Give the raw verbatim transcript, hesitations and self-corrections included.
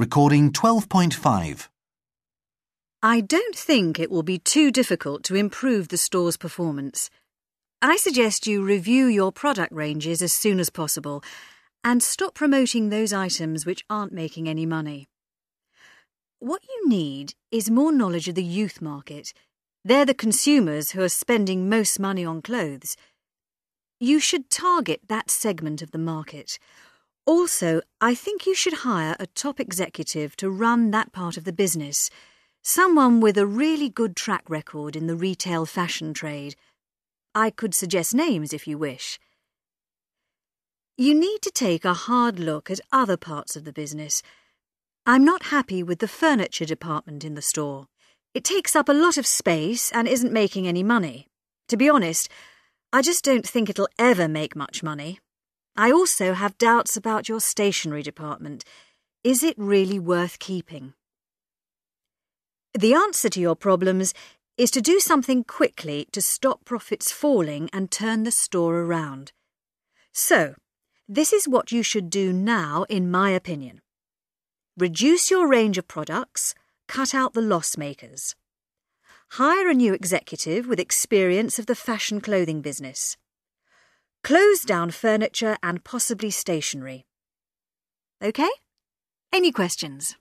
Recording twelve point five. I don't think it will be too difficult to improve the store's performance. I suggest you review your product ranges as soon as possible and stop promoting those items which aren't making any money. What you need is more knowledge of the youth market. They're the consumers who are spending most money on clothes. You should target that segment of the market. Also, I think you should hire a top executive to run that part of the business, someone with a really good track record in the retail fashion trade. I could suggest names if you wish. You need to take a hard look at other parts of the business. I'm not happy with the furniture department in the store. It takes up a lot of space and isn't making any money. To be honest, I just don't think it'll ever make much money. I also have doubts about your stationery department. Is it really worth keeping? The answer to your problems is to do something quickly to stop profits falling and turn the store around. So, this is what you should do now, in my opinion. Reduce your range of products, cut out the loss makers. Hire a new executive with experience of the fashion clothing business. Close down furniture and possibly stationery. OK? Any questions?